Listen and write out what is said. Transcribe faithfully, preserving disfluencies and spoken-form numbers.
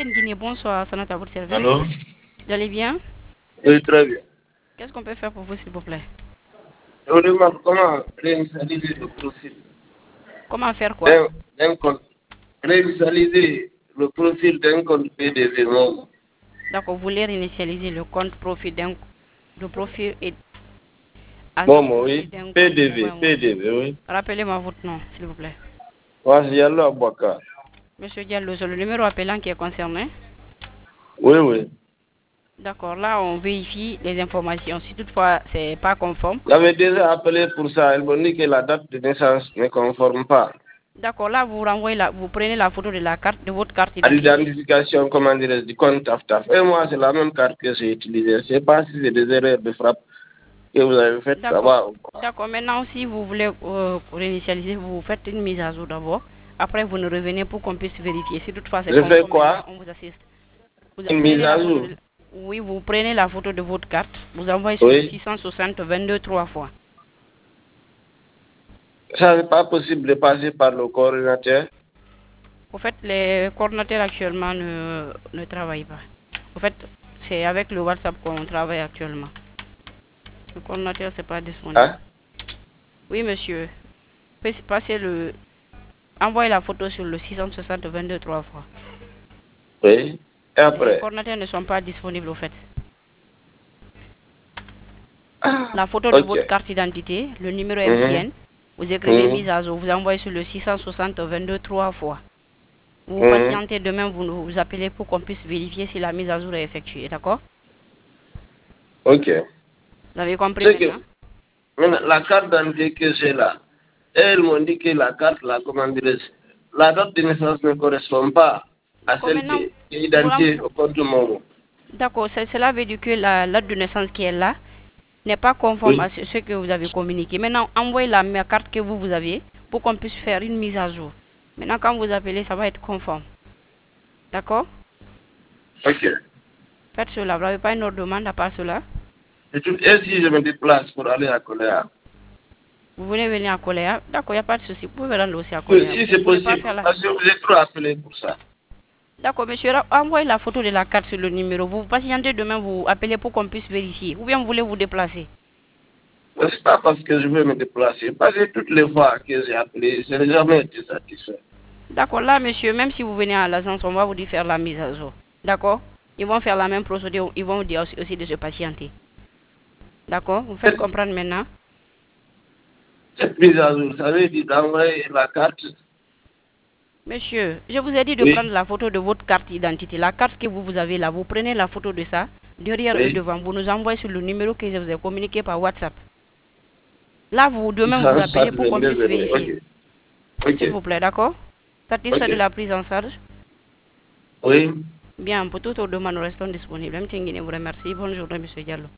Guinée, bonsoir, Sanat à votre service. Allô? Vous allez bien? Oui, très bien. Qu'est-ce qu'on peut faire pour vous, s'il vous plaît? Je vous demande comment réinitialiser le profil Comment faire quoi? d'un d'un compte. Réinitialiser le profil d'un compte P D V. Non. D'accord, vous voulez réinitialiser le compte profit d'un le profil et Bon, agent moi, profit oui. d'un compte P D V, mobile money. P D V, oui. Rappelez-moi votre nom, s'il vous plaît. Moi, c'est Yallo Abouaka. Monsieur Diallo, c'est le numéro appelant qui est concerné. Oui, oui. D'accord, là on vérifie les informations. Si toutefois c'est pas conforme. J'avais déjà appelé pour ça. Elle m'a dit que la date de naissance ne conforme pas. D'accord, là vous renvoyez la, vous prenez la photo de la carte, de votre carte À d'identité. l'identification, comment dire, du compte Taf Taf. Et moi, c'est la même carte que j'ai utilisée. Je ne sais pas si c'est des erreurs de frappe que vous avez faites D'accord. là-bas ou pas. D'accord. Maintenant, si vous voulez euh, réinitialiser, vous faites une mise à jour d'abord. Après, vous nous revenez pour qu'on puisse vérifier. Si toutefois c'est Je fais conforme, maintenant quoi? on vous assiste. Vous Une mise prenez la à photo jour. de... Oui, vous prenez la photo de votre carte. Vous envoyez sur le Oui. six cent soixante vingt-deux trois fois. Ça n'est pas possible de passer par le coordinateur. En fait, les coordinateurs actuellement ne, ne travaillent pas. En fait, c'est avec le WhatsApp qu'on travaille actuellement. Le coordinateur, c'est pas disponible. Hein? Oui, monsieur. Passez le... Envoyez la photo sur le six cent soixante vingt-deux trois fois. Oui. Et Les après? coordinateurs ne sont pas disponibles au fait. Ah, La photo de ok. votre carte d'identité, le numéro Mhm. M T N, vous écrivez Mhm. mise à jour, vous envoyez sur le six cent soixante vingt-deux trois fois. Vous vous Mhm. patientez, demain vous nous vous appelez pour qu'on puisse vérifier si la mise à jour est effectuée, d'accord? Ok. Vous avez compris C'est que maintenant? maintenant, la carte d'identité que j'ai là, elles m'ont dit que la carte, la, comment dirais-je, la date de naissance ne correspond pas à D'accord, celle qui maintenant, est vous, identifiée vous- au compte de mon. d'accord, cela veut dire que la date de naissance qui est là n'est pas conforme Oui. à ce, ce que vous avez communiqué. Maintenant, envoyez la même carte que vous, vous aviez pour qu'on puisse faire une mise à jour. Maintenant, quand vous appelez, ça va être conforme. D'accord? Ok. Faites cela. Vous n'avez pas une autre demande à part cela? Et, tout, et si je me déplace pour aller à Coléa? Vous voulez venir à Coléa? D'accord, il n'y a pas de souci. Vous pouvez rendre aussi à Oui, Coléa. si Vous ne c'est voulez pas possible. faire la... Parce que vous êtes trop appelé pour ça. D'accord, monsieur, envoyez la photo de la carte sur le numéro. Vous patientez demain, vous appelez pour qu'on puisse vérifier. Ou bien vous voulez vous déplacer? Ce n'est pas parce que je veux me déplacer. Parce que toutes les fois que j'ai appelé, je n'ai jamais été satisfait. D'accord, là, monsieur, même si vous venez à l'agence, on va vous dire faire la mise à jour. D'accord? Ils vont faire la même procédure. Ils vont vous dire aussi, aussi de se patienter. D'accord? Vous faites Cette, comprendre maintenant? cette mise à jour, ça veut dire d'envoyer la carte. Monsieur, je vous ai dit de Oui, prendre la photo de votre carte d'identité. La carte que vous, vous avez là, vous prenez la photo de ça, derrière et oui. devant. Vous nous envoyez sur le numéro que je vous ai communiqué par WhatsApp. Là, vous, demain, vous Ça, ça, appelez je pour vais qu'on me puisse réveiller. vérifier. Ok. Ok. S'il vous plaît, d'accord? Satisfait de Ok. la prise en charge? Oui. Bien, pour toutes aux demandes, nous restons disponibles. M. Nguyen vous remercie. Bonne journée, monsieur Diallo.